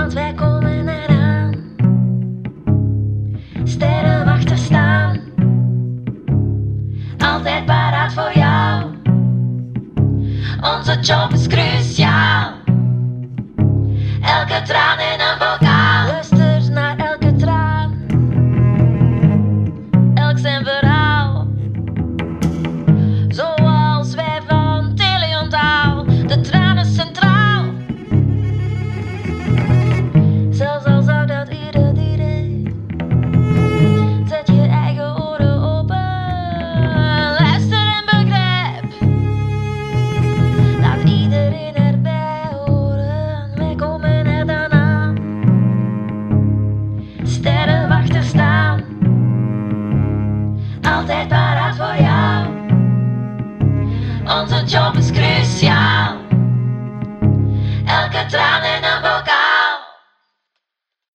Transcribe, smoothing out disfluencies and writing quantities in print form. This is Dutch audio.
want wij komen eraan. Sterren wachten staan, altijd paraat voor jou. Onze job is cruciaal, elke traan in een vulkaan. Luister naar elke traan, elk zijn verhaal. Zoals wij van Teleontaal, de tranen centraal. Zelfs al zou dat iedereen, zet je eigen oren open. Luister en begrijp, laat iedereen erbij horen. Wij komen er dan aan, sterren wachten staan, altijd paraat voor jou. Onze job is